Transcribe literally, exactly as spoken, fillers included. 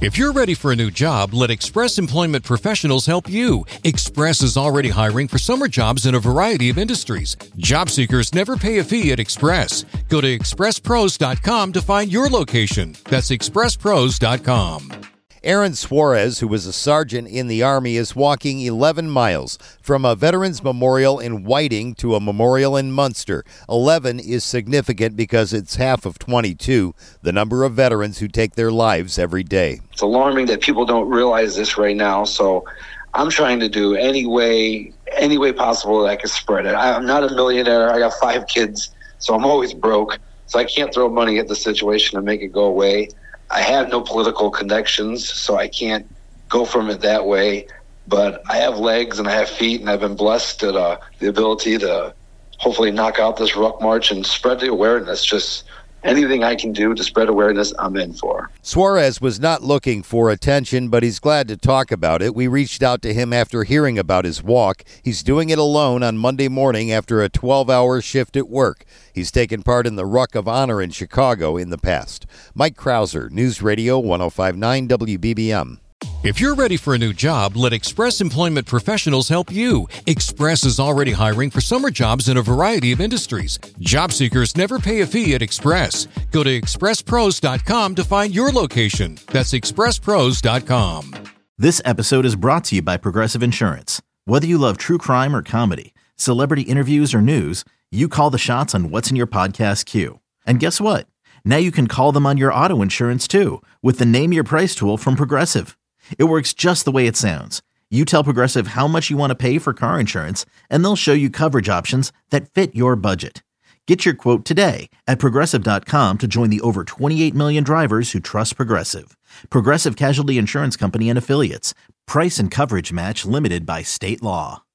If you're ready for a new job, let Express Employment Professionals help you. Express is already hiring for summer jobs in a variety of industries. Job seekers never pay a fee at Express. Go to express pros dot com to find your location. That's express pros dot com. Aaron Suarez, who was a sergeant in the Army, is walking eleven miles from a Veterans Memorial in Whiting to a memorial in Munster. eleven is significant because it's half of twenty-two, the number of veterans who take their lives every day. It's alarming that people don't realize this right now, so I'm trying to do any way, any way possible that I can spread it. I'm not a millionaire. I got five kids, so I'm always broke, so I can't throw money at the situation and make it go away. I have no political connections, so I can't go from it that way. But I have legs and I have feet, and I've been blessed at uh, the ability to hopefully knock out this ruck march and spread the awareness. Just anything I can do to spread awareness, I'm in for. Suarez was not looking for attention, but he's glad to talk about it. We reached out to him after hearing about his walk. He's doing it alone on Monday morning after a twelve-hour shift at work. He's taken part in the Ruck of Honor in Chicago in the past. Mike Krauser, News Radio one oh five point nine W B B M. If you're ready for a new job, let Express Employment Professionals help you. Express is already hiring for summer jobs in a variety of industries. Job seekers never pay a fee at Express. Go to express pros dot com to find your location. That's express pros dot com. This episode is brought to you by Progressive Insurance. Whether you love true crime or comedy, celebrity interviews or news, you call the shots on what's in your podcast queue. And guess what? Now you can call them on your auto insurance too with the Name Your Price tool from Progressive. It works just the way it sounds. You tell Progressive how much you want to pay for car insurance, and they'll show you coverage options that fit your budget. Get your quote today at progressive dot com to join the over twenty-eight million drivers who trust Progressive. Progressive Casualty Insurance Company and Affiliates. Price and coverage match limited by state law.